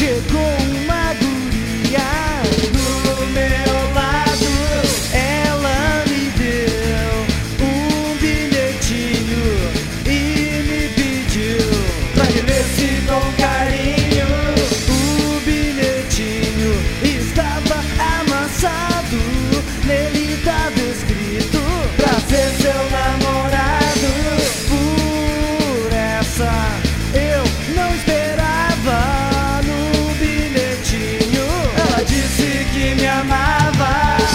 Chegou uma guria do meu lado, ela me deu um bilhetinho e me pediu pra que lesse com carinho. O bilhetinho estava amassado, nele tava escrito pra ser seu namorado. Por essa eu não esperava. No bilhetinho ela disse que me amava.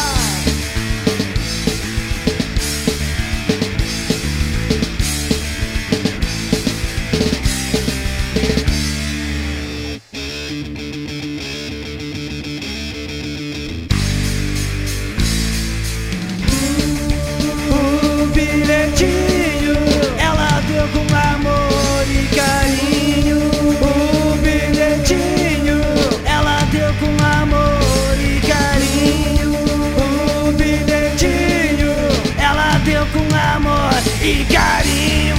O bilhetinho ela deu com amor e carinho. O bilhetinho ela deu com amor e carinho. O bilhetinho ela deu com amor e carinho.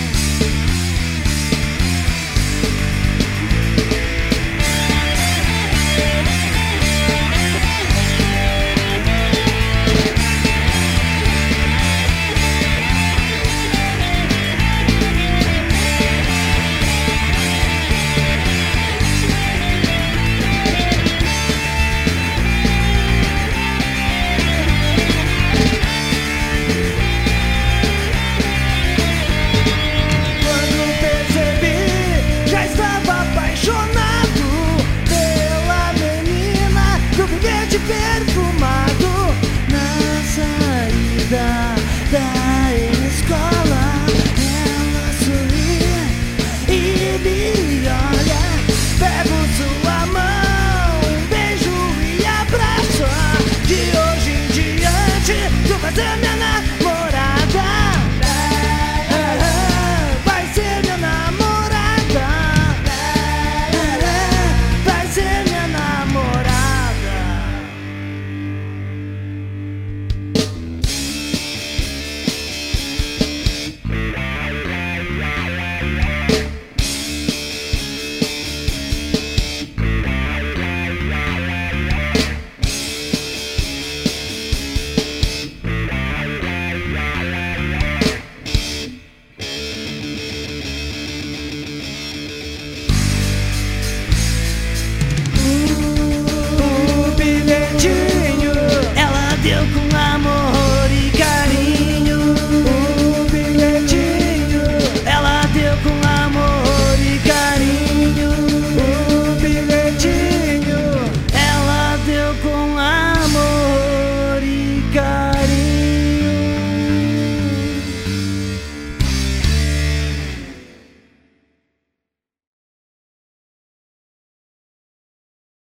Perfumado na saída da escola, ela sorri e me olha. Pego sua mão, um beijo e abraço. De hoje em diante tu vai ser minha